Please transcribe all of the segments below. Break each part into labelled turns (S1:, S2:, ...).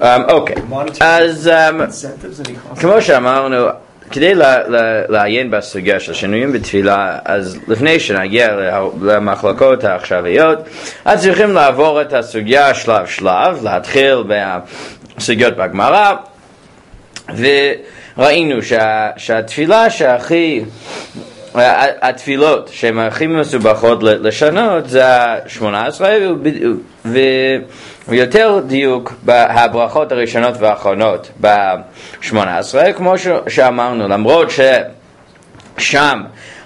S1: אוקיי, אז כמו שאמרנו, כדי לעיין בסוגיה של שינויים בתפילה, אז לפני שנגיע למחלקות העכשוויות, אז צריכים לעבור את הסוגיה שלב שלב, להתחיל בסוגיות בגמרא, וראינו שהתפילה התפילות שהן הכי מסובכות לשנות זה ה-18, ויותר דיוק בהברכות הראשונות והאחרונות ב-18, כמו שאמרנו, למרות ששם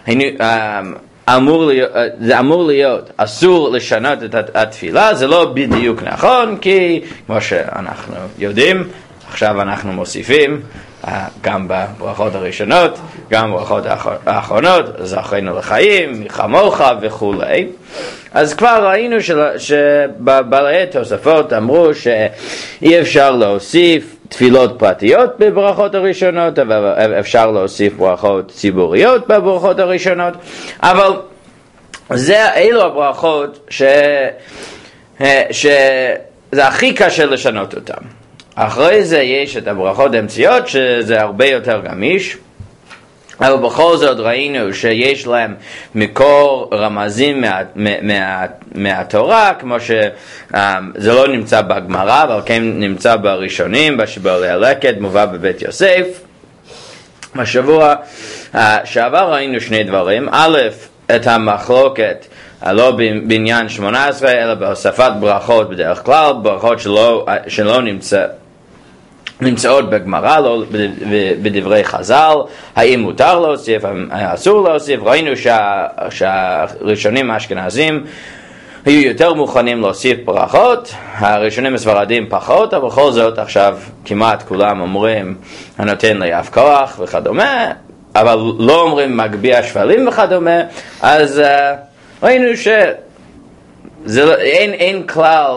S1: זה אמור להיות אסור לשנות את התפילה, זה לא בדיוק נכון, כי כמו שאנחנו יודעים, עכשיו אנחנו מוסיפים גם בברכות הראשונות, גם בברכות האחרונות, זכינו לחיים, כמוך וכולי. אז כבר ראינו שבעלי תוספות אמרו שאי אפשר להוסיף תפילות פרטיות בברכות הראשונות, אבל אפשר להוסיף ברכות ציבוריות בברכות הראשונות, אבל אלו הברכות שזה הכי קשה לשנות אותן. אחרי זה יש את הברכות האמצעיות שזה הרבה יותר גמיש, אבל בכל זאת ראינו שיש להם מקור רמזים מהתורה, כמו שזה לא נמצא בגמרא, אבל כן נמצא בראשונים, בשיעורי הלקט, מובא בבית יוסף. בשבוע שעבר ראינו שני דברים, א', את המחלוקת, לא בעניין 18, אלא בהוספת ברכות בדרך כלל, ברכות שלא נמצאות בגמרא, לא בדברי חז"ל, האם מותר להוסיף, אסור להוסיף. ראינו שהראשונים האשכנזים היו יותר מוכנים להוסיף ברכות, הראשונים הספרדים פחות, אבל בכל זאת עכשיו כמעט כולם אומרים הנותן לי אף כוח וכדומה, אבל לא אומרים מגביה שפלים וכדומה. אז ראינו אין כלל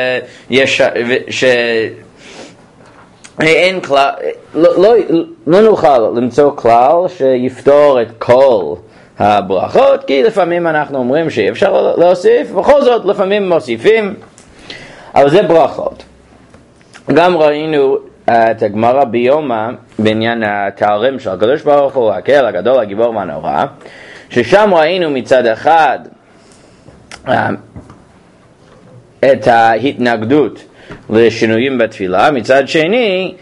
S1: אין כלל, לא נוכל למצוא כלל שיפתור את כל הברכות, כי לפעמים אנחנו אומרים שאי אפשר להוסיף, בכל זאת לפעמים מוסיפים, אבל זה ברכות. גם ראינו את הגמרא ביומא בעניין התארים של הקדוש ברוך הוא, הקהל הגדול, הגיבור והנורא, ששם ראינו מצד אחד את ההתנגדות לשינויים בתפילה, מצד שני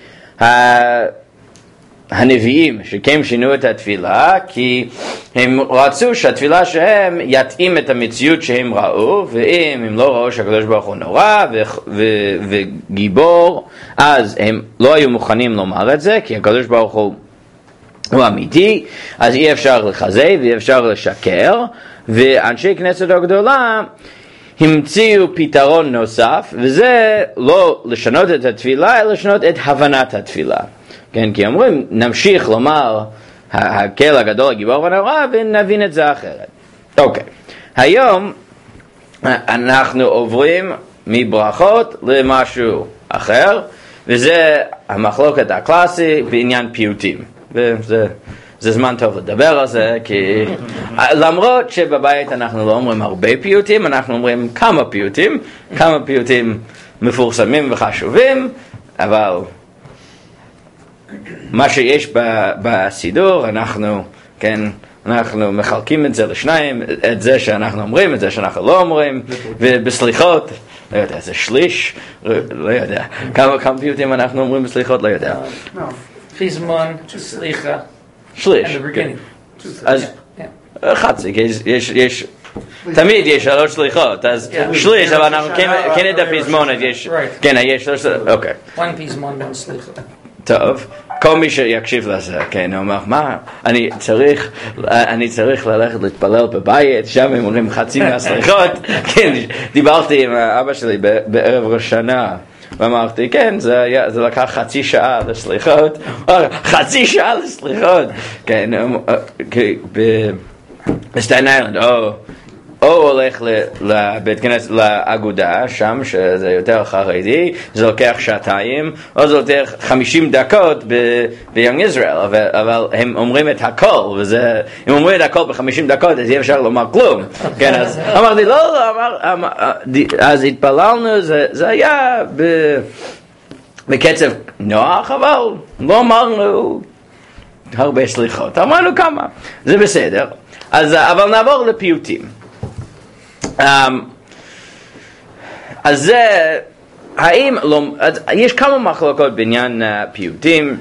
S1: הנביאים שכם שינו את התפילה כי הם רצו שהתפילה שהם יתאים את המציאות שהם ראו, ואם הם לא ראו שהקדוש ברוך הוא נורא וגיבור, אז הם לא היו מוכנים לומר את זה, כי הקדוש ברוך הוא אמיתי, אז אי אפשר לחזק ואי אפשר לשקר. ואנשי כנסת הגדולה המציאו פתרון נוסף, וזה לא לשנות את התפילה, אלא לשנות את הבנת התפילה. כן, כי אומרים, נמשיך לומר הקהל הגדול, הגיבור והנורא, ונבין את זה אחרת. אוקיי, היום אנחנו עוברים מברכות למשהו אחר, וזה המחלוקת הקלאסי בעניין פיוטים. זה זמן טוב לדבר על זה, כי למרות שבבית אנחנו לא אומרים הרבה פיוטים, אנחנו אומרים כמה פיוטים מפורסמים וחשובים, אבל מה שיש בסידור, אנחנו מחלקים את זה לשניים, את זה שאנחנו אומרים, את זה שאנחנו לא אומרים, ובסליחות, לא יודע, זה שליש, לא יודע, כמה פיוטים אנחנו אומרים בסליחות, לא יודע.
S2: פזמון, סליחה.
S1: שליש. אז חצי, יש תמיד יש 3 סליחות, אז שליש, אבל אנחנו כן את הפזמונת, כן, יש 3, אוקיי.
S2: 1 פזמון, 1 סליחה.
S1: טוב, כל מי שיקשיב לזה, כן, הוא אומר, מה, אני צריך ללכת להתפלל בבית, שם הם אומרים חצי מהסליחות, כן, דיברתי עם אבא שלי בערב ראש השנה, ואמרתי, כן, זה לקח חצי שעה לסליחות, חצי שעה לסליחות, כן, בסטיין איילנד, או הולך לבית כנסת, לאגודה, שם שזה יותר חרדי, זה לוקח 2 או זה לוקח 50 דקות ביונג ישראל, אבל הם אומרים את הכל, אם אומרים את הכל ב50 דקות, אז אי אפשר לומר כלום. כן, אז אמרתי, לא, אז התפללנו, זה היה בקצב נוח, אבל לא אמרנו הרבה סליחות, אמרנו כמה, זה בסדר. אז, אבל נעבור לפיוטים. אז זה, האם, לא, יש כמה מחלוקות בעניין פיוטים.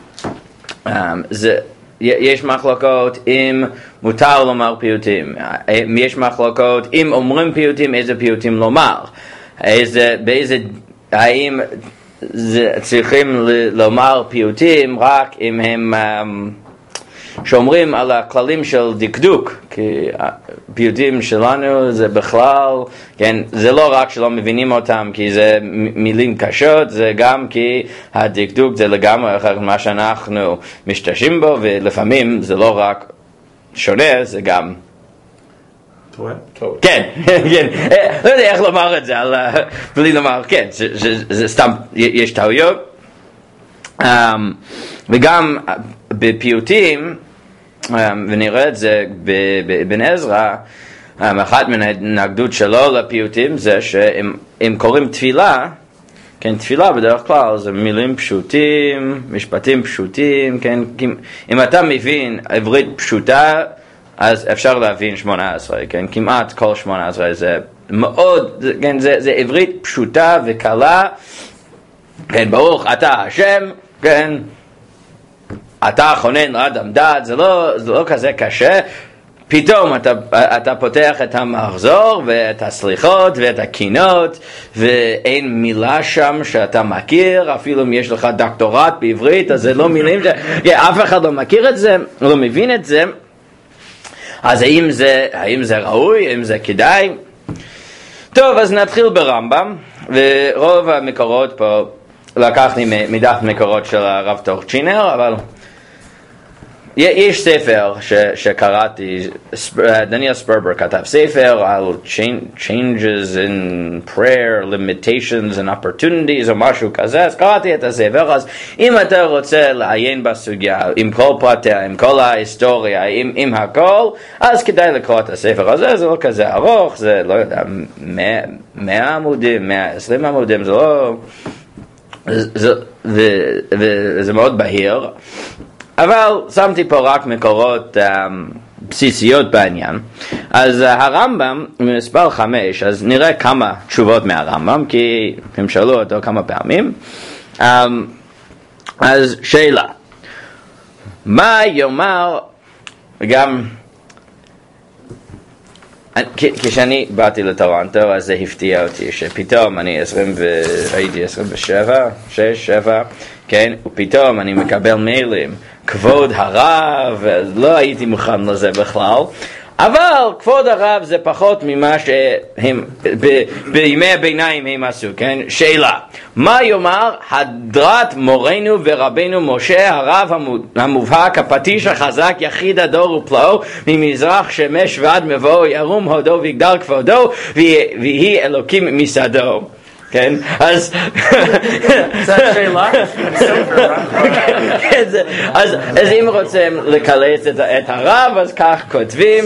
S1: יש מחלוקות אם מותר לומר פיוטים, יש מחלוקות אם אומרים פיוטים, איזה פיוטים לומר, האם צריכים לומר פיוטים רק אם הם שומרים על הכללים של דקדוק, כי הפיוטים שלנו זה בכלל, כן, זה לא רק שלא מבינים אותם כי זה מילים קשות, זה גם כי הדקדוק זה לגמרי אחר מה שאנחנו משתמשים בו, ולפעמים זה לא רק שונה, זה גם כן, כן, לא יודע איך לומר את זה, בלי לומר, כן, זה סתם, יש טעויות. וגם בפיוטים, ונראה את זה בבן עזרא, אחת מן ההתנגדות שלו לפיוטים זה שאם קוראים תפילה, כן, תפילה בדרך כלל זה מילים פשוטים, משפטים פשוטים, כן, אם אתה מבין עברית פשוטה, אז אפשר להבין 18, כן, כמעט כל 18 זה מאוד, כן, זה עברית פשוטה וקלה, כן, ברוך אתה השם, כן, אתה חונן לאדם דעת, זה לא כזה קשה. פתאום אתה פותח את המחזור ואת הסליחות ואת הקינות, ואין מילה שם שאתה מכיר, אפילו אם יש לך דוקטורט בעברית, אז זה לא מילים אף אחד לא מכיר את זה, לא מבין את זה. אז האם זה ראוי, האם זה כדאי? טוב, אז נתחיל ברמב"ם, ורוב המקורות פה לקחתי מדף מקורות של הרב טורצ'ינר, אבל יש ספר שקראתי, דניאל ספרבר כתב ספר על changes in prayer, limitations and opportunities או משהו כזה, אז קראתי את הספר. אז אם אתה רוצה לעיין בסוגיה, עם כל פרטיה, עם כל ההיסטוריה, עם הכל, אז כדאי לקרוא את הספר הזה, זה לא כזה ארוך, זה לא יודע, 100 עמודים, 120 עמודים, זה לא, וזה מאוד בהיר. אבל שמתי פה רק מקורות בסיסיות בעניין. אז הרמב"ם מספר 5, אז נראה כמה תשובות מהרמב"ם, כי הם שאלו אותו כמה פעמים. אז שאלה, מה יאמר, גם כשאני באתי לטורונטו, אז זה הפתיע אותי, שפתאום אני הייתי 27, 6, 7, כן, ופתאום אני מקבל מיילים, כבוד הרב, לא הייתי מוכן לזה בכלל, אבל כבוד הרב זה פחות ממה שהם בימי הביניים הם עשו, כן? שאלה, מה יאמר הדרת מורנו ורבנו משה הרב המובהק, הפטיש החזק, יחיד הדור ופלאו, ממזרח שמש ועד מבואו, ירום הודו ויגדל כבודו, ויהי אלוקים מסעדו. כן, אז
S2: זה שאלה?
S1: אז אם רוצים לקלט את הרב, אז כך כותבים.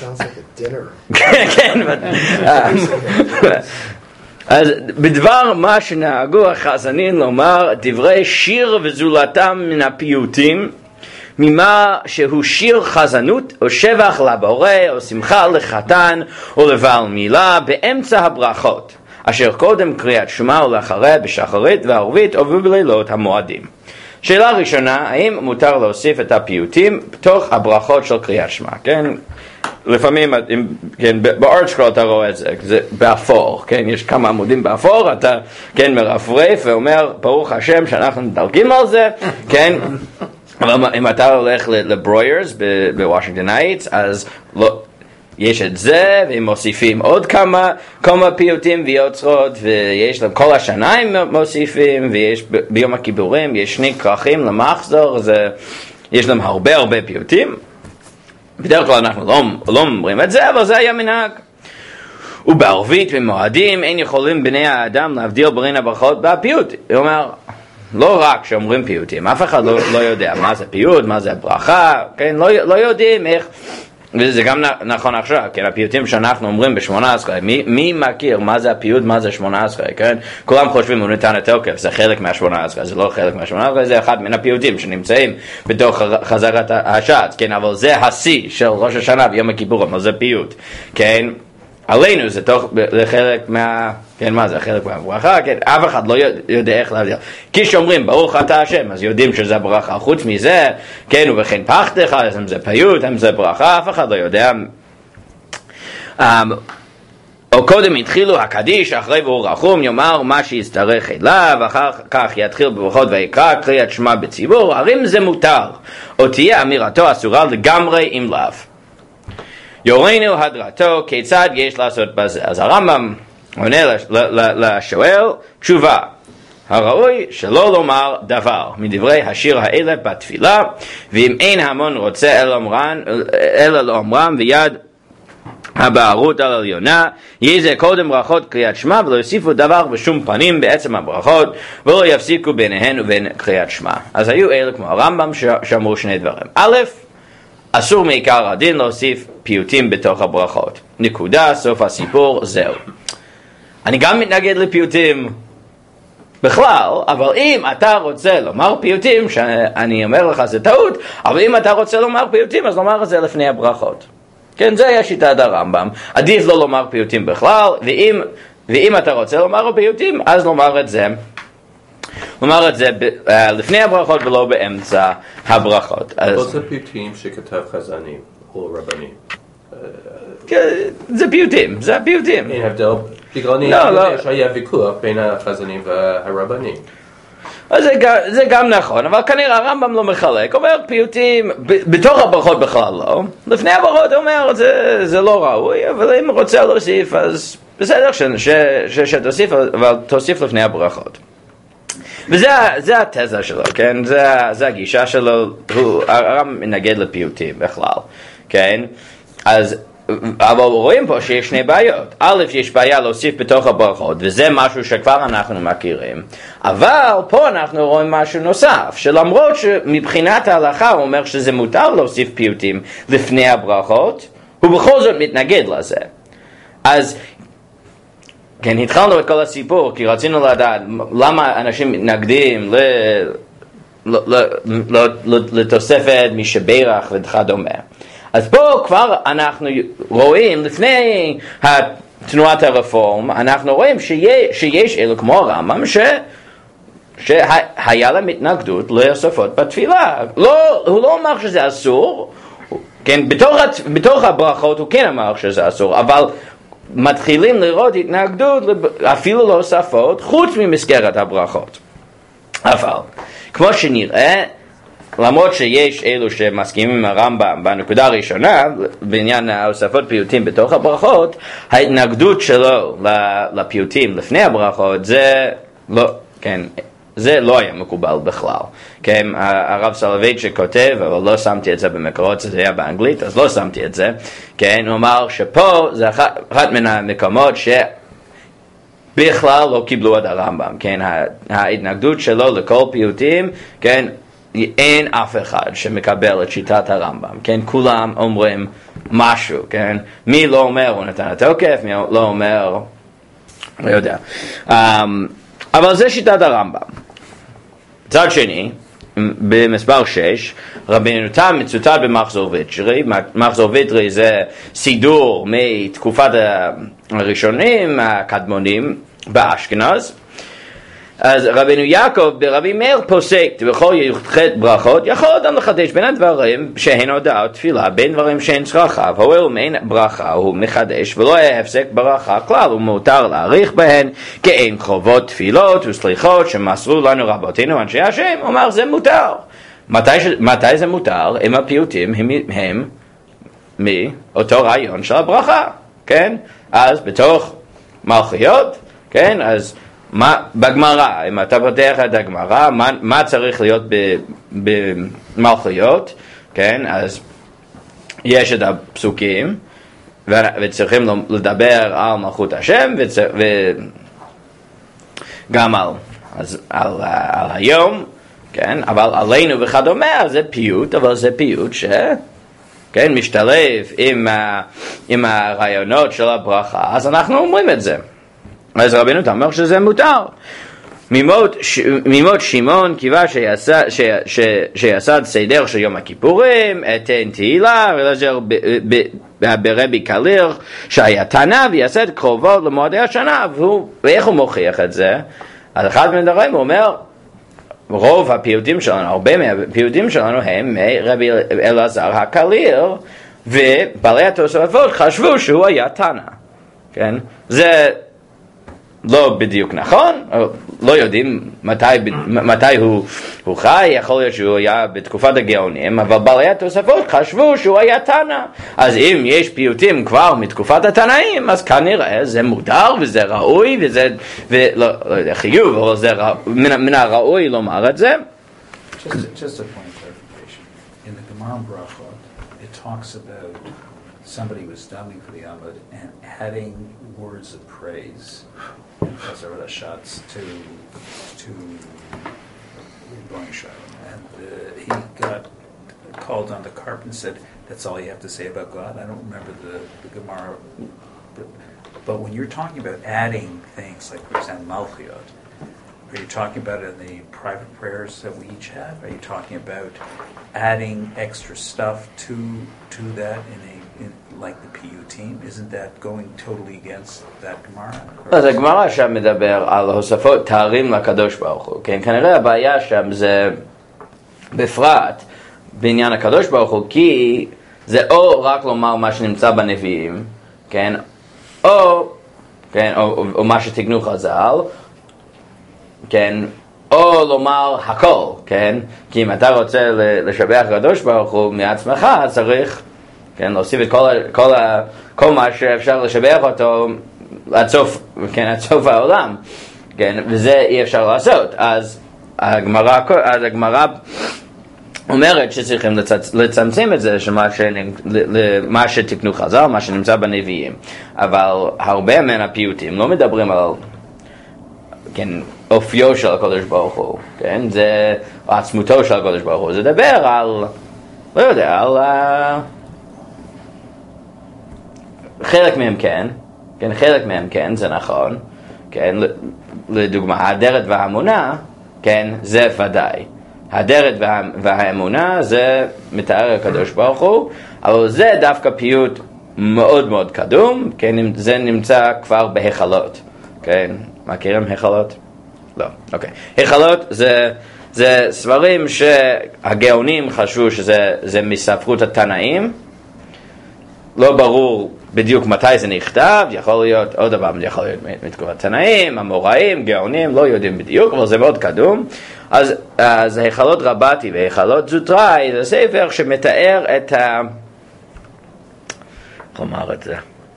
S1: כן, אז בדבר מה שנהגו החזנים לומר, דברי שיר וזולתם מן הפיוטים, ממה שהוא שיר חזנות או שבח לבורא או שמחה לחתן או לבעל מילה באמצע הברכות, אשר קודם קריאת שמע ולאחריה בשחרית וערבית או בלילות המועדים. שאלה ראשונה, האם מותר להוסיף את הפיוטים בתוך הברכות של קריאת שמע? כן, לפעמים, כן, בארט סקרול אתה רואה את זה, זה באפור, כן, יש כמה עמודים באפור, אתה, כן, מרפרף ואומר, ברוך השם שאנחנו מדלגים על זה, כן, אבל אם אתה הולך לברוירס בוושינגטון הייטס, אז לא, יש את זה, והם מוסיפים עוד כמה פיוטים ויוצרות, ויש להם כל השנה הם מוסיפים, ויש ביום הכיפורים, יש 2 כרכים למחזור, יש להם הרבה פיוטים. בדרך כלל אנחנו לא אומרים את זה, אבל זה היה מנהג. ובערבית ומועדים אין יכולים בני האדם להבדיל בין הברכות והפיוט. הוא אומר, לא רק שאומרים פיוטים, אף אחד לא יודע מה זה פיוט, מה זה ברכה, כן? לא יודעים איך וזה גם נכון עכשיו, כן, הפיוטים שאנחנו אומרים ב-18, מי מכיר מה זה הפיוט, מה זה 18, כן? כולם חושבים הוא נתן התוקף, זה חלק מה-18, זה לא חלק מה-18, זה אחד מן הפיוטים שנמצאים בתוך חזרת השעת, כן, אבל זה השיא של ראש השנה ויום הכיפורים, אז זה פיוט, כן? עלינו זה חלק כן, מה זה? חלק מהברכה, כן, אף אחד לא יודע איך להבדיל. כשאומרים ברוך אתה השם, אז יודעים שזה ברכה. חוץ מזה, כן, ובכן פחדך, אז אם זה פיוט, אם זה ברכה, אף אחד לא יודע. או קודם התחילו הקדיש, אחרי והוא רחום, יאמר מה שיצטרך אליו, אחר כך יתחיל בברכות ויקרא קריאת שמע בציבור, הרים זה מותר, או תהיה אמירתו אסורה לגמרי אם לאו. יורנו הדרתו, כיצד יש לעשות בזה? אז הרמב"ם עונה לשואל תשובה, הראוי שלא לומר דבר מדברי השיר האלה בתפילה, ואם אין המון רוצה אלא לאומרם ויד הבערות על עליונה, יהיה זה קודם ברכות קריאת שמע ולא יוסיפו דבר בשום פנים בעצם הברכות ולא יפסיקו ביניהן ובין קריאת שמע. אז היו אלה כמו הרמב"ם שאמרו שני דברים. א', אסור מעיקר הדין להוסיף פיוטים בתוך הברכות. נקודה, סוף הסיפור, זהו. אני גם מתנגד לפיוטים בכלל, אבל אם אתה רוצה לומר פיוטים, שאני אומר לך זה טעות, אבל אם אתה רוצה לומר פיוטים, אז לומר את זה לפני הברכות. כן, זה היה שיטת הרמב"ם. עדיף לא לומר פיוטים בכלל, ואם אתה רוצה לומר פיוטים, אז לומר את זה. לומר את זה לפני הברכות ולא באמצע הברכות.
S3: זה פיוטים שכתב חזנים או רבנים?
S1: זה פיוטים, זה הפיוטים.
S3: אין הבדל, בגלל אני יודע שהיה ויכוח בין החזנים והרבנים.
S1: זה גם נכון, אבל כנראה הרמב"ם לא מחלק, אומר פיוטים, בתוך הברכות בכלל לא, לפני הברכות הוא אומר זה לא ראוי, אבל אם רוצה להוסיף אז בסדר שתוסיף, אבל תוסיף לפני הברכות. וזה התזה שלו, כן? זה הגישה שלו, הרמב"ם מנגד לפיוטים בכלל, כן? אבל רואים פה שיש שני בעיות. א', יש בעיה להוסיף בתוך הברכות, וזה משהו שכבר אנחנו מכירים. אבל פה אנחנו רואים משהו נוסף, שלמרות שמבחינת ההלכה הוא אומר שזה מותר להוסיף פיוטים לפני הברכות, הוא בכל זאת מתנגד לזה. אז כן, התחלנו את כל הסיפור, כי רצינו לדעת למה אנשים מתנגדים לתוספת משברך וכדומה. אז פה כבר אנחנו רואים, לפני תנועת הרפורם, אנחנו רואים שיש אלו כמו הרמב"ם שהיה להם התנגדות להוספות בתפילה. הוא לא אמר שזה אסור, כן, בתוך הברכות הוא כן אמר שזה אסור, אבל מתחילים לראות התנגדות אפילו להוספות חוץ ממסגרת הברכות. אבל כמו שנראה, למרות שיש אלו שמסכימים עם הרמב"ם בנקודה הראשונה, בעניין ההוספות פיוטים בתוך הברכות, ההתנגדות שלו לפיוטים לפני הברכות, זה לא היה מקובל בכלל. כן, הרב סולובייצ'יק כותב, אבל לא שמתי את זה במקורות, זה היה באנגלית, אז לא שמתי את זה. כן, הוא אמר שפה זה אחד מן המקומות שבכלל לא קיבלו את הרמב"ם. כן, ההתנגדות שלו לכל פיוטים, כן, אין אף אחד שמקבל את שיטת הרמב"ם, כן? כולם אומרים משהו, כן? מי לא אומר הוא נתן התוקף, מי לא אומר, לא יודע. אבל זה שיטת הרמב"ם. צד שני, במספר 6, רבינו תם מצוטט במחזור ויטרי. מחזור ויטרי זה סידור מתקופת הראשונים, הקדמונים, באשכנז. אז רבינו יעקב ברבי מאיר פוסק בכל י"ח ברכות יכול אדם לחדש בין הדברים שהן הודעות תפילה בין דברים שהן צרכיו, הואיל ומעין ברכה הוא מחדש ולא היה הפסק ברכה כלל, הוא מותר להאריך בהן כי אין חובות תפילות וסליחות שמסרו לנו רבותינו אנשי השם. הוא אומר זה מותר. מתי זה מותר? אם הפיוטים הם מאותו רעיון של הברכה, כן? אז בתוך מלכויות, כן? אז בגמרא, אם אתה פותח את הגמרא, מה צריך להיות במלכויות, כן? אז יש את הפסוקים, וצריכים לדבר על מלכות השם, וגם על היום, כן? אבל עלינו וכדומה, זה פיוט, אבל זה פיוט כן, משתלב עם הרעיונות של הברכה, אז אנחנו אומרים את זה. אז רבינו אומר שזה מותר. ממות שמעון קיווה שיסד סדר של יום הכיפורים, אתן תהילה, ולזר ברבי קליר שהיה תנא ויסד קרובו למועדי השנה, ואיך הוא מוכיח את זה? אז אחד מהדברים הוא אומר, רוב הפיוטים שלנו, הרבה מהפיוטים שלנו הם מרבי אלעזר הקליר, ובעלי התוספות חשבו שהוא היה תנא. כן? זה לא בדיוק נכון, לא יודעים מתי הוא חי, יכול להיות שהוא היה בתקופת הגאונים, אבל בעלי התוספות חשבו שהוא היה תנא. אז אם יש פיוטים כבר מתקופת התנאים, אז כנראה זה מותר וזה ראוי וזה, לא יודע, חיוב, אבל זה מן הראוי לומר את זה.
S4: Just a point of clarification. In the Gemara Brachot, it talks about somebody was davening for the Amud and adding words of praise. Shots to Rebbeinu Shalom, and he got called on the carpet and said, "That's all you have to say about God." I don't remember the Gemara, but when you're talking about adding things like, for example, Malchiot, are you talking about it in the private prayers that we each have? Are you talking about adding extra stuff to that like the piyutim? Isn't that going totally against that Gemara?
S1: אז הגמרא שם מדבר על הוספות תארים לקדוש ברוך הוא. כן, כנראה הבעיה שם זה בפרט בעניין הקדוש ברוך הוא, כי זה או רק לומר מה שנמצא בנביאים, כן, או מה שתקנו חז"ל, כן, או לומר הכל, כן, כי אם אתה רוצה לשבח הקדוש ברוך הוא מעצמך, צריך, כן, להוסיף את כל מה שאפשר לשבח אותו עד סוף העולם, כן, וזה אי אפשר לעשות. אז הגמרא אומרת שצריכים לצמצם את זה למה שתקנו חז"ל, מה שנמצא בנביאים. אבל הרבה מן הפיוטים לא מדברים על, כן, אופיו של הקדוש ברוך הוא, כן, זה עצמותו של הקדוש ברוך הוא, זה דבר על, לא יודע, על חלק מהם כן, חלק מהם כן, זה נכון, כן, לדוגמה, הדרת והאמונה, כן, זה ודאי. הדרת והאמונה זה מתאר הקדוש ברוך הוא, אבל זה דווקא פיוט מאוד מאוד קדום, כן, זה נמצא כבר בהיכלות, כן, מכירים היכלות? לא, אוקיי. היכלות זה ספרים שהגאונים חשבו שזה מספרות התנאים, לא ברור בדיוק מתי זה נכתב, יכול להיות עוד דבר, יכול להיות מתקופת תנאים, אמוראים, גאונים, לא יודעים בדיוק, אבל זה מאוד קדום. אז היכלות רבתי והיכלות זוטראי זה ספר שמתאר את איך לומר את זה?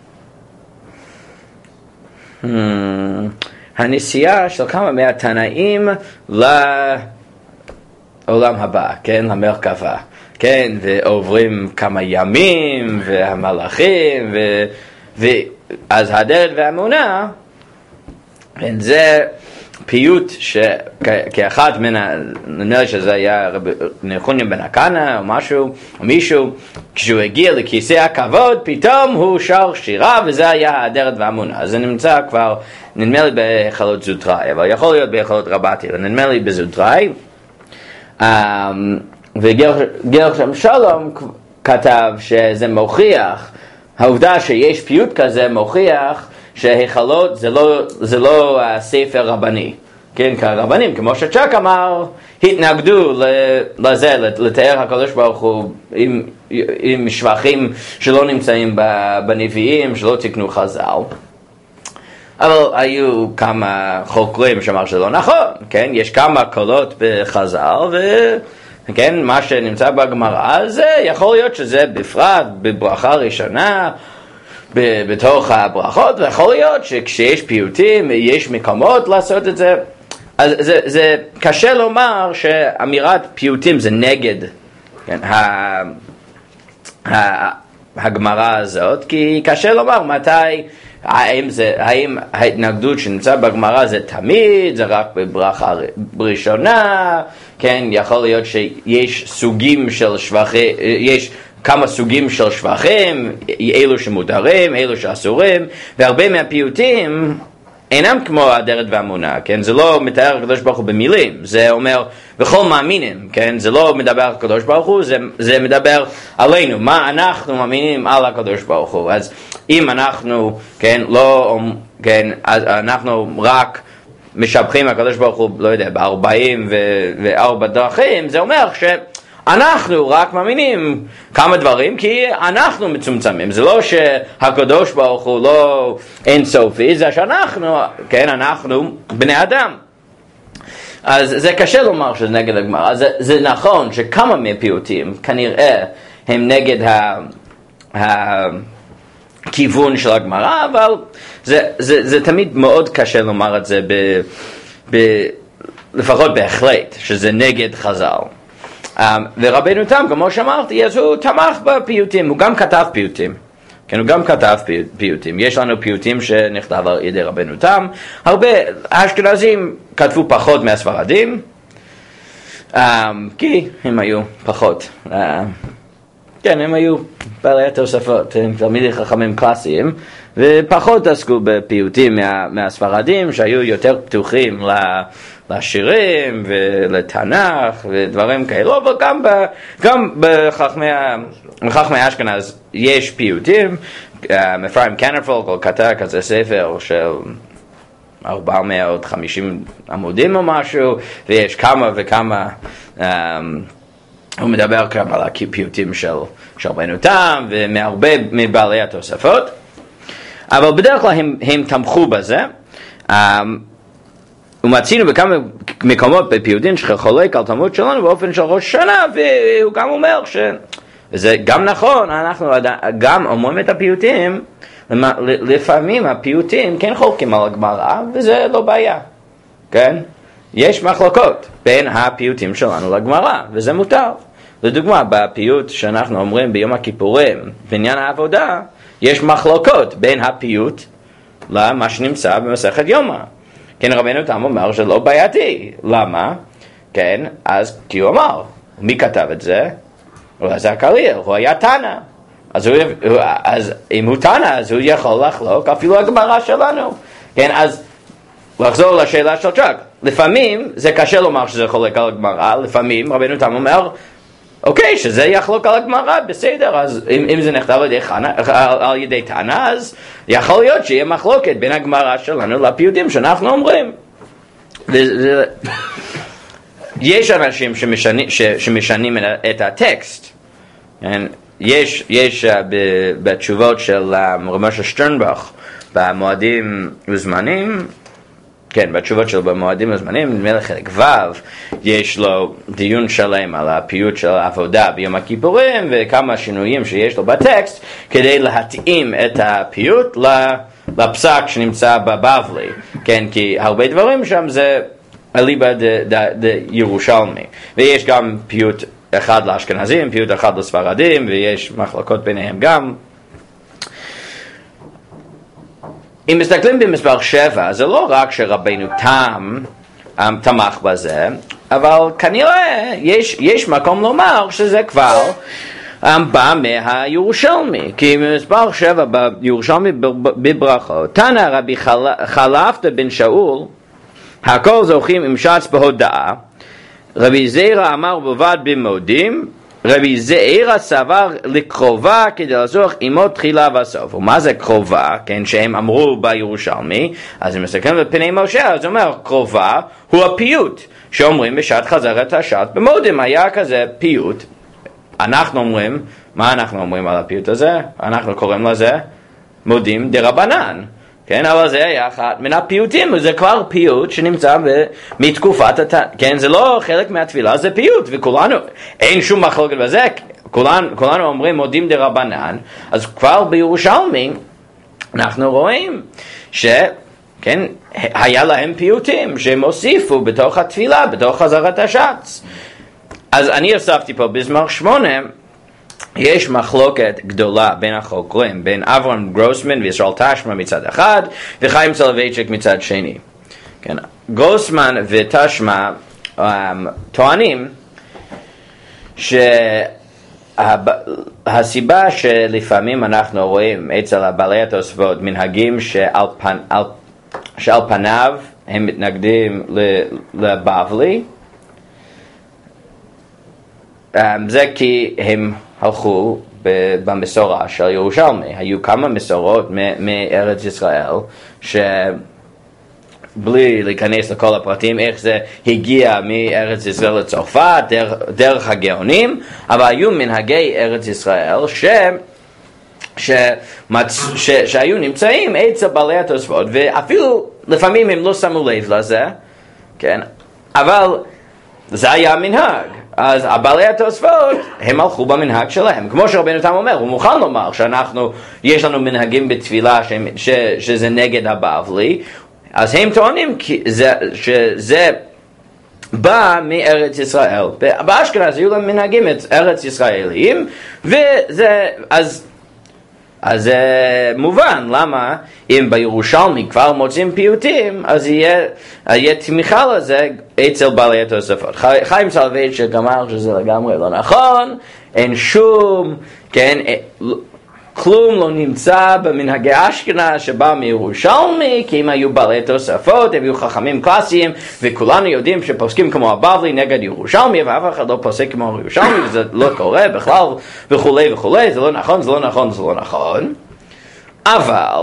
S1: הנסיעה של כמה מהתנאים לעולם הבא, כן, למרכבה. כן, ועוברים כמה ימים, והמלאכים, אז הדרת והאמונה, זה פיוט שכאחד נדמה לי שזה היה נחוניה בן הקנה או משהו, או מישהו, כשהוא הגיע לכיסא הכבוד, פתאום הוא שר שירה, וזה היה הדרת והאמונה. אז זה נמצא כבר, נדמה לי בהיכלות זוטראי, אבל יכול להיות בהיכלות רבתי, נדמה לי בזוטראי. וגרשם שלום כתב שזה מוכיח, העובדה שיש פיוט כזה מוכיח שהיכלות זה לא ספר רבני, כן, כרבנים, כמו שצ'ק אמר, התנגדו לזה, לתאר הקדוש ברוך הוא עם שבחים שלא נמצאים בנביאים, שלא תקנו חז"ל. אבל היו כמה חוקרים שאמר שלא נכון, כן, יש כמה קולות בחז"ל כן, מה שנמצא בגמרא זה יכול להיות שזה בפרט בברכה ראשונה בתוך הברכות, ויכול להיות שכשיש פיוטים יש מקומות לעשות את זה. אז זה קשה לומר שאמירת פיוטים זה נגד, כן, הגמרא הזאת, כי קשה לומר מתי, האם ההתנגדות שנמצא בגמרא זה תמיד, זה רק בברכה ראשונה, כן, יכול להיות שיש סוגים של שבחי, יש כמה סוגים של שבחים, אלו שמותרים, אלו שאסורים, והרבה מהפיוטים אינם כמו אדרת ואמונה, כן? זה לא מתאר הקדוש ברוך הוא במילים, זה אומר בכל מאמינים, כן? זה לא מדבר על הקדוש ברוך הוא, זה מדבר עלינו, מה אנחנו מאמינים על הקדוש ברוך הוא. אז אם אנחנו, כן, לא, כן, אז אנחנו רק משבחים הקדוש ברוך הוא, לא יודע, ב-44 דרכים, זה אומר שאנחנו רק מאמינים כמה דברים, כי אנחנו מצומצמים. זה לא שהקדוש ברוך הוא לא אינסופי, זה שאנחנו, כן, אנחנו בני אדם. אז זה קשה לומר שזה נגד הגמרא. זה נכון שכמה מהפיוטים כנראה הם נגד הכיוון של הגמרא, אבל זה תמיד מאוד קשה לומר את זה לפחות בהחלט, שזה נגד חז"ל. ורבנו תם, כמו שאמרתי, אז הוא תמך בפיוטים, הוא גם כתב פיוטים. כן, הוא גם כתב פיוטים. יש לנו פיוטים שנכתב על ידי רבנו תם. הרבה האשכנזים כתבו פחות מהספרדים, כי הם היו פחות. כן, הם היו בעלי התוספות, הם תלמידי חכמים קלאסיים, ופחות עסקו בפיוטים מהספרדים, שהיו יותר פתוחים לשירים ולתנ"ך ודברים כאלו, אבל גם בחכמי אשכנז יש פיוטים. אפרים קנרפולק כתב כזה ספר של 450 עמודים או משהו, ויש כמה וכמה, הוא מדבר גם על הפיוטים של רבנו תם ומהרבה מבעלי התוספות, אבל בדרך כלל הם תמכו בזה. ומצינו בכמה מקומות בפיוטים שחולק על תלמוד שלנו באופן של ראש שנה, והוא גם אומר וזה גם נכון, אנחנו גם אומרים את הפיוטים, לפעמים הפיוטים כן חולקים על הגמרא, וזה לא בעיה, כן? יש מחלוקות בין הפיוטים שלנו לגמרא, וזה מותר. לדוגמה, בפיוט שאנחנו אומרים ביום הכיפורים, בעניין העבודה, יש מחלוקות בין הפיוט למה שנמצא במסכת יומא. כן, רבנו תם אומר שלא בעייתי. למה? כן, אז כי הוא אמר, מי כתב את זה? אולי זה הקליל, הוא היה תנא. אז אם הוא תנא, אז הוא יכול לחלוק אפילו הגמרא שלנו. כן, אז לחזור לשאלה של צ'אק. לפעמים זה קשה לומר שזה חולק על הגמרא, לפעמים רבנו תם אומר, אוקיי, שזה יחלוק על הגמרא, בסדר, אז אם זה נכתב על ידי תנא, אז יכול להיות שיהיה מחלוקת בין הגמרא שלנו לפיוטים שאנחנו אומרים. יש אנשים שמשנים את הטקסט. יש בתשובות של רמ"ש שטרנבך במועדים וזמנים, כן, בתשובות שלו במועדים הזמנים, נדמה לי חלק ו', יש לו דיון שלם על הפיוט של העבודה ביום הכיפורים, וכמה שינויים שיש לו בטקסט, כדי להתאים את הפיוט לפסק שנמצא בבבלי. כן, כי הרבה דברים שם זה אליבא ירושלמי. ויש גם פיוט אחד לאשכנזים, פיוט אחד לספרדים, ויש מחלוקות ביניהם גם. אם מסתכלים במספר 7, זה לא רק שרבנו תם תמך בזה, אבל כנראה יש מקום לומר שזה כבר בא מהירושלמי. כי במספר 7 בירושלמי בברכות, תנא רבי חלפתא בן שאול, הכל זוכים עם שץ בהודעה, רבי זירא אמר בלבד במודים, רבי זעירא סבר לקרובה כדי לזוך עמו תחילה וסוף. ומה זה קרובה? כן, שהם אמרו בירושלמי, אז הם מסתכלים בפני משה, אז הוא אומר, קרובה הוא הפיוט, שאומרים בשעת חזרת השעת במודים, היה כזה פיוט. אנחנו אומרים, מה אנחנו אומרים על הפיוט הזה? אנחנו קוראים לזה מודים דרבנן. כן, אבל זה היה אחד מן הפיוטים, וזה כבר פיוט שנמצא מתקופת כן, זה לא חלק מהתפילה, זה פיוט, וכולנו, אין שום מחלוקת בזה, כולנו אומרים מודים דרבנן, אז כבר בירושלמי אנחנו רואים כן, היה להם פיוטים שהם הוסיפו בתוך התפילה, בתוך חזרת השץ. אז אני הוספתי פה בזמר 8, יש מחלוקת גדולה בין החוקרים, בין אברהם גרוסמן וישראל תשמע מצד אחד, וחיים סולובייצ'יק מצד שני. כן, גרוסמן ותשמע טוענים הסיבה שלפעמים אנחנו רואים אצל בעלי התוספות מנהגים שעל פניו הם מתנגדים לבבלי, זה כי הם הלכו במסורה של ירושלמי. היו כמה מסורות מארץ ישראל בלי להיכנס לכל הפרטים איך זה הגיע מארץ ישראל לצרפת דרך הגאונים, אבל היו מנהגי ארץ ישראל שהיו נמצאים אצל בעלי התוספות, ואפילו לפעמים הם לא שמו לב לזה, כן? אבל זה היה המנהג. אז הבעלי התוספות הם הלכו במנהג שלהם, כמו שרבנו תם אומר, הוא מוכן לומר יש לנו מנהגים בתפילה שזה נגד הבבלי, אז הם טוענים שזה בא מארץ ישראל. באשכנז היו להם מנהגים ארץ ישראליים, אז זה מובן למה אם בירושלמי כבר מוצאים פיוטים, אז יהיה תמיכה לזה אצל בעלי התוספות. חיים סולובייצ'יק אמר שזה לגמרי לא נכון, אין שום, כן, כלום לא נמצא במנהגי אשכנז שבא מירושלמי, כי אם היו בעלי תוספות, הם היו חכמים קלאסיים, וכולנו יודעים שפוסקים כמו הבבלי נגד ירושלמי, ואף אחד לא פוסק כמו ירושלמי, וזה לא קורה בכלל, וכולי וכולי, זה לא נכון, זה לא נכון, זה לא נכון. אבל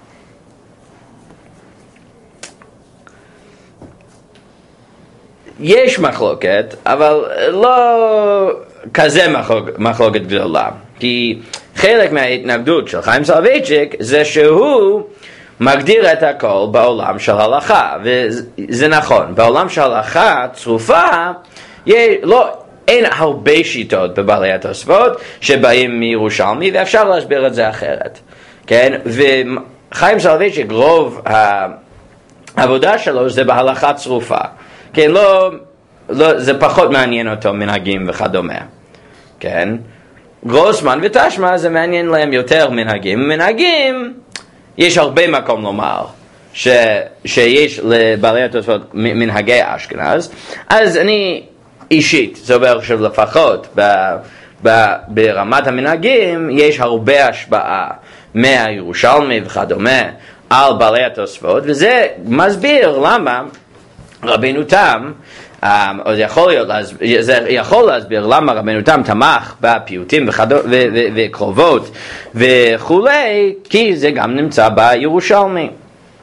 S1: יש מחלוקת, אבל לא כזה מחלוקת גדולה, כי חלק מההתנגדות של חיים סולובייצ'יק זה שהוא מגדיר את הכל בעולם של הלכה, וזה נכון, בעולם של הלכה צרופה אין הרבה שיטות בבעלי התוספות שבאים מירושלמי, ואפשר להסביר את זה אחרת, כן? וחיים סולובייצ'יק רוב העבודה שלו זה בהלכה צרופה, כן? זה פחות מעניין אותו מנהגים וכדומה, כן? גרוסמן ותשמע זה מעניין להם יותר מנהגים, יש הרבה מקום לומר שיש לבעלי התוספות מנהגי אשכנז, אז אני אישית סובר שלפחות ברמת המנהגים יש הרבה השפעה מהירושלמי וכדומה על בעלי התוספות, וזה מסביר למה רבנו תם, זה יכול להסביר למה רבנו תם תמך בפיוטים וקרובות וכולי, כי זה גם נמצא בירושלמי.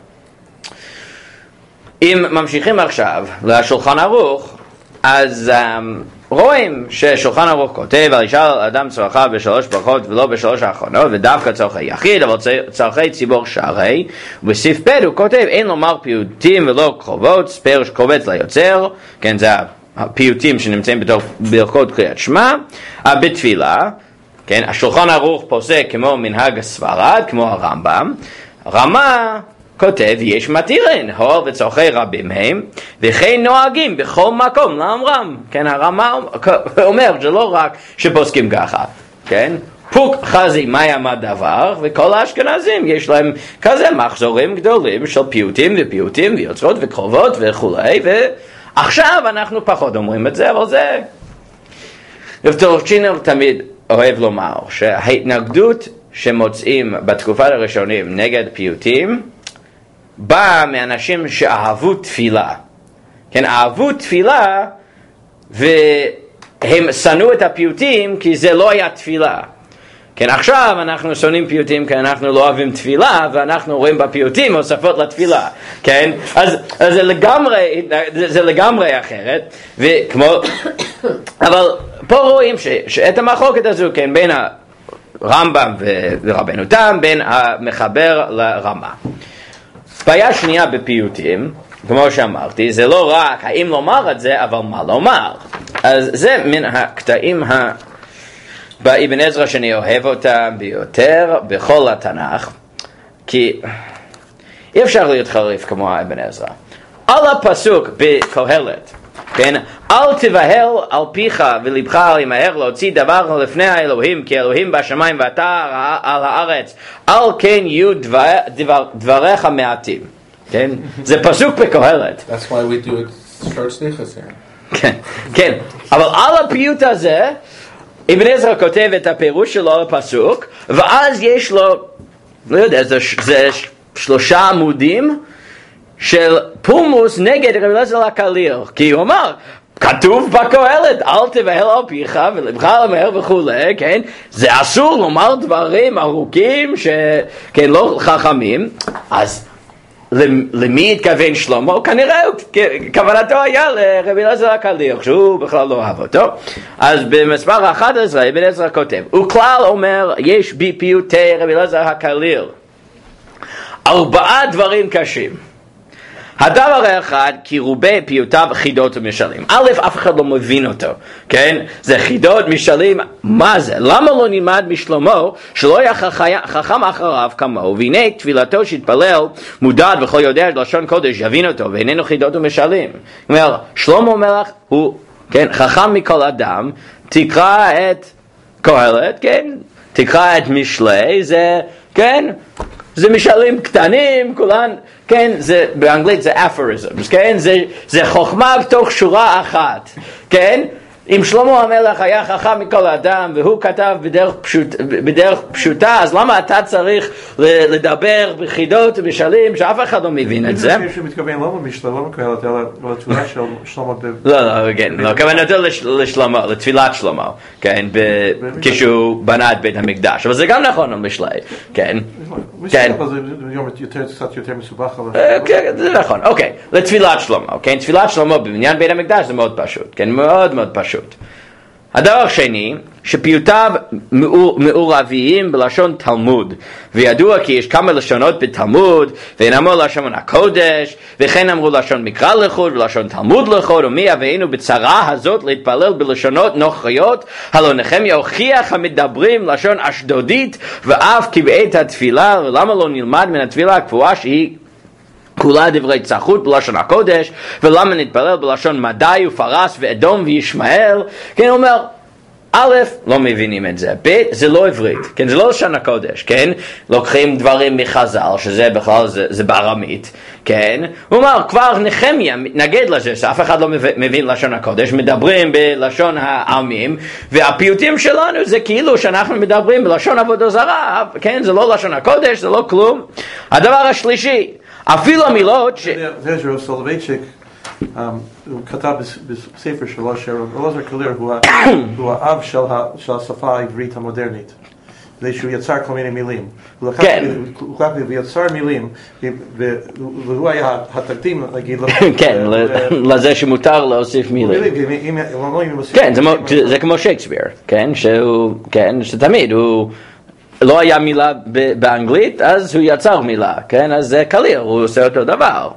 S1: אם ממשיכים עכשיו לשולחן ערוך, אז רואים ששולחן ערוך כותב על אישה אדם צרכה בשלוש ברכות ולא בשלוש האחרונות, ודווקא צורכי יחיד, אבל צורכי ציבור שערי. ובסעיף ב' הוא כותב אין לומר פיוטים ולא קרובות, פירוש קובץ ליוצר, כן, זה הפיוטים שנמצאים בתוך ברכות קריאת שמע. בתפילה, כן, השולחן ערוך פוסק כמו מנהג הספרד, כמו הרמב"ם. רמה כותב יש מתירין, הואיל וצורכי רבים הם, וכן נוהגים בכל מקום לאמרם. כן, הרמה אומר שלא רק שפוסקים ככה, כן? פוק חזי מאי עמד דבר, וכל האשכנזים יש להם כזה מחזורים גדולים של פיוטים ופיוטים ויוצרות וקרובות וכולי, ועכשיו אנחנו פחות אומרים את זה, אבל זה... טורצ'ינר תמיד אוהב לומר שההתנגדות שמוצאים בתקופת הראשונים נגד פיוטים בא מאנשים שאהבו תפילה, כן, אהבו תפילה והם שנאו את הפיוטים כי זה לא היה תפילה, כן. עכשיו אנחנו שונאים פיוטים כי אנחנו לא אוהבים תפילה, ואנחנו רואים בפיוטים הוספות לתפילה, כן. אז זה לגמרי אחרת, וכמו אבל פה רואים שאת המחלוקת הזו, כן, בין הרמב"ם ורבנו תם, בין המחבר לרמה. בעיה שנייה בפיוטים, כמו שאמרתי, זה לא רק האם לומר את זה, אבל מה לומר. אז זה מן הקטעים באבן עזרא שאני אוהב אותם ביותר בכל התנ"ך, כי אי אפשר להיות חריף כמו אבן עזרא. על הפסוק בקהלת, כן, אל תבהל על פיך ולבך ימהר להוציא דבר לפני האלוהים, כי אלוהים בשמיים ואתה על הארץ, על כן יהיו דבריך מעטים. כן, זה פסוק בקהלת.
S3: That's why we do it short slichas here.
S1: כן, כן, אבל על הפיוט הזה אבן עזרא כותב את הפירוש שלו לפסוק, ואז יש לו, לא יודע, זה 3 עמודים של פולמוס נגד רבי אליעזר הקליר, כי הוא אמר, כתוב בקהלת, אל תבהל על פיך ולבך למהר וכולי, כן? זה אסור לומר דברים ארוכים שכן לא חכמים, אז למי התכוון שלמה? כנראה כוונתו היה לרבי אליעזר הקליר, שהוא בכלל לא אהב אותו. אז במספר 11 אבן עזרא כותב, וכלל אומר, יש בפיוטי רבי אליעזר הקליר 4 דברים קשים. הדבר האחד, כי רובי פיוטיו חידות ומשלים. א', אף אחד לא מבין אותו, כן? זה חידות, משלים, מה זה? למה לא נלמד משלמה שלא היה חכם אחריו כמוהו, והנה תפילתו שהתפלל מודד וכל יודע לשון קודש יבין אותו, ואיננו חידות ומשלים. זאת אומרת, שלמה המלך הוא, כן, חכם מכל אדם, תקרא את קהלת, כן? תקרא את משלי, זה, כן? זה משלים קטנים, כולן, כן, זה, באנגלית זה aphorisms, כן, זה חוכמה בתוך שורה אחת, כן, אם שלמה המלך היה חכם מכל אדם והוא כתב בדרך פשוטה, אז למה אתה צריך לדבר בחידות ובשלים שאף אחד לא מבין את זה?
S5: אני חושב שהוא מתכוון לא במשלה, לא מקהלת, אלא לתפילה של שלמה.
S1: לא, כן, לא, כוונתו לשלמה, לתפילת שלמה, כן, כשהוא בנה את בית המקדש, אבל זה גם נכון במשלי, כן.
S5: כן. זה קצת יותר מסובך.
S1: כן, זה נכון, אוקיי, לתפילת שלמה, כן, תפילת שלמה בבניין בית המקדש זה מאוד פשוט, כן, מאוד מאוד פשוט. הדבר השני, שפיוטיו מעורביים בלשון תלמוד, וידוע כי יש כמה לשונות בתלמוד, ואין אמרו לשון הקודש, וכן אמרו לשון מקרא לחוד ולשון תלמוד לחוד, ומי יביאנו בצרה הזאת להתפלל בלשונות נוכריות, הלא נחמיה הוכיח המדברים לשון אשדודית, ואף כי בעת התפילה, ולמה לא נלמד מן התפילה הקבועה שהיא כולה דברי צחות בלשון הקודש, ולמה נתפלל בלשון מדי ופרס ואדום וישמעאל? כן, הוא אומר, א', לא מבינים את זה, ב', זה לא עברית, כן, זה לא לשון הקודש, כן, לוקחים דברים מחז"ל, שזה בכלל, זה בארמית, כן, הוא אומר, כבר נחמיה מתנגד לזה, שאף אחד לא מבין לשון הקודש, מדברים בלשון העמים, והפיוטים שלנו זה כאילו שאנחנו מדברים בלשון עבודה זרה, כן, זה לא לשון הקודש, זה לא כלום. הדבר השלישי, אפילו המילות
S5: זה שרב סולובייצ'יק הוא כתב בספר שלו שרב אליעזר הקליר הוא האב של השפה העברית המודרנית, שהוא יצר כל מיני מילים, הוא יצר מילים והוא היה התקדים להגיד
S1: כן, לזה שמותר להוסיף מילים, כן, זה כמו שייקספיר, כן, שתמיד הוא לא היה מילה באנגלית, אז הוא יצר מילה, כן? אז זה קליר, הוא עושה אותו דבר.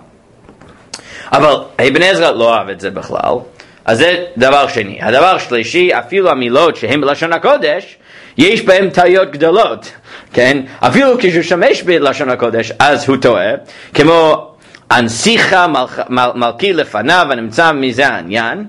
S1: אבל אבן עזרא לא אוהב את זה בכלל, אז זה דבר שני. הדבר שלישי, אפילו המילות שהן בלשון הקודש, יש בהן טעויות גדולות, כן? אפילו כשהוא שמש בלשון הקודש, אז הוא טועה, כמו אנסיכה מלכי לפניו, הנמצא מזה העניין,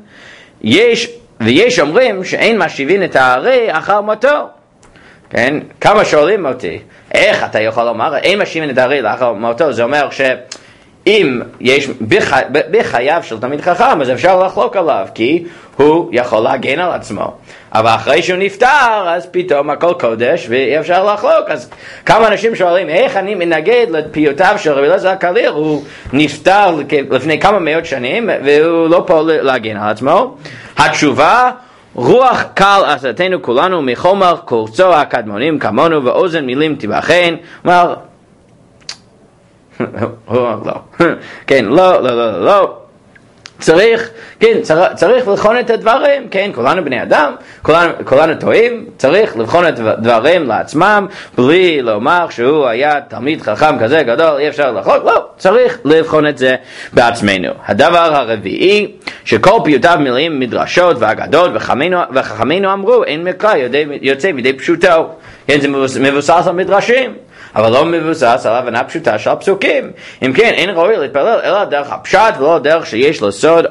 S1: ויש אומרים שאין משיבין את הארי אחר מותו. כן? כמה שואלים אותי, איך אתה יכול לומר, אין משיבין את הארי לאחר מותו, זה אומר שאם יש בחייו של תלמיד חכם, אז אפשר לחלוק עליו, כי הוא יכול להגן על עצמו. אבל אחרי שהוא נפטר, אז פתאום הכל קודש, ואי אפשר לחלוק. אז כמה אנשים שואלים, איך אני מנגד לפיוטיו של רבי אליעזר הקליר, הוא נפטר לפני כמה מאות שנים, והוא לא פה להגן על עצמו. התשובה, רוח קל עשתנו כולנו מחומר קורצו הקדמונים כמונו ואוזן מילים תבחן. אומר, לא, כן, לא, צריך לבחון את הדברים, כן, כולנו בני אדם, כולנו טועים, צריך לבחון את הדברים לעצמם, בלי לומר שהוא היה תלמיד חכם כזה גדול, אי אפשר לחלוק, לא, צריך לבחון את זה בעצמנו. הדבר הרביעי, שכל פיוטיו מלאים מדרשות ואגדות, וחכמינו אמרו, אין מקרא יוצא מידי פשוטו, כן, זה מבוסס על מדרשים, אבל לא מבוסס על הבנה פשוטה של הפסוקים. אם כן, אין ראוי להתפלל אלא דרך הפשט ולא דרך שיש לו סוד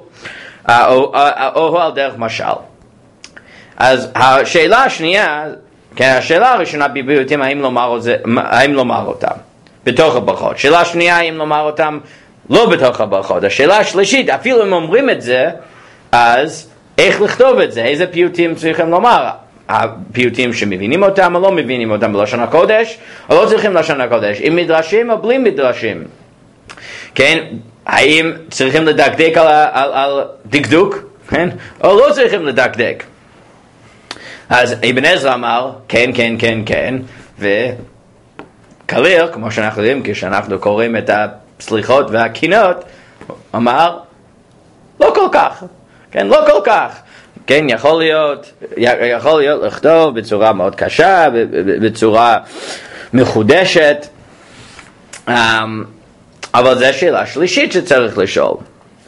S1: או על דרך משל. אז השאלה השנייה, כן, השאלה הראשונה בפיוטים, האם לומר אותם בתוך הברכות. שאלה שנייה, האם לומר אותם לא בתוך הברכות. השאלה השלישית, אפילו אם אומרים את זה, אז איך לכתוב את זה? איזה פיוטים צריכים לומר? הפיוטים שמבינים אותם או לא מבינים אותם בלשון הקודש, או לא צריכים לשון הקודש, עם מדרשים או בלי מדרשים. כן, האם צריכים לדקדק על דקדוק, כן, או לא צריכים לדקדק. אז אבן עזרא אמר, כן, כן, כן, כן, וקליר, כמו שאנחנו יודעים, כשאנחנו קוראים את הסליחות והקינות, אמר, לא כל כך, כן, לא כל כך. כן, יכול להיות לכתוב בצורה מאוד קשה, בצורה מחודשת, אבל זו שאלה שלישית שצריך לשאול.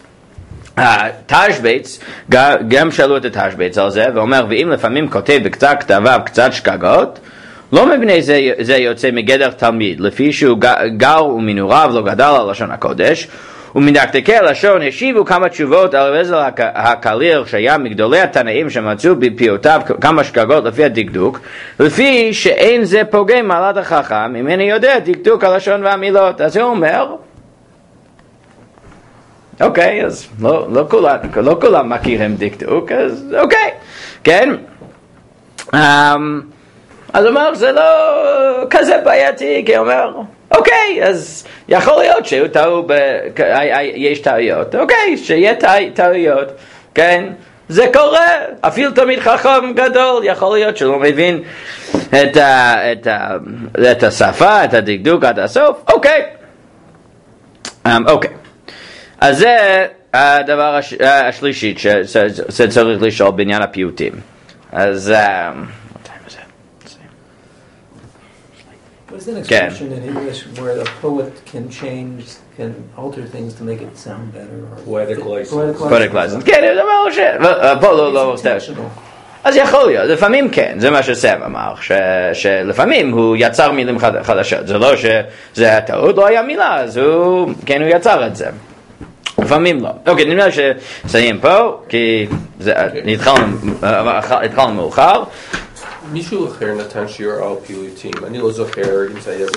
S1: תשבץ, גם שאלו את התשבץ על זה, ואומר, ואם לפעמים כותב בקצת כתביו קצת שגגות, לא מפני זה יוצא מגדר תלמיד, לפי שהוא גר ומנוריו לא גדל על לשון הקודש, ומדקדקי הלשון השיבו כמה תשובות על רב אליעזר הקליר שהיה מגדולי התנאים שמצאו בפיוטיו כמה שגגות לפי הדקדוק, לפי שאין זה פוגם מעלת החכם אם איני יודע דקדוק הלשון והמילות. אז הוא אומר, אוקיי, אז לא כולם מכירים דקדוק, אז אוקיי, כן. אז הוא אומר, זה לא כזה בעייתי, כי הוא אומר, אוקיי, אז יכול להיות יש טעויות, אוקיי, שיהיה טעויות, כן, זה קורה, אפילו תמיד חכם גדול, יכול להיות שלא מבין את השפה, את הדקדוק עד הסוף, אוקיי, אוקיי, אז זה הדבר השלישית שצריך לשאול בעניין הפיוטים, אז
S2: Was an expression in English where a poet can alter things to make it sound better?
S3: Poetic license.
S1: Poetic license. כן, זה דבר פה לא אז יכול להיות, לפעמים כן, זה מה שסם אמר, שלפעמים הוא יצר מילים חדשות, זה לא שזה הטעות, לא היה מילה, אז הוא יצר את זה. לפעמים לא. אוקיי, נראה שנסיים פה, כי התחלנו מאוחר.
S3: מישהו אחר נתן שיעור על פיוטים, אני לא זוכר אם זה היה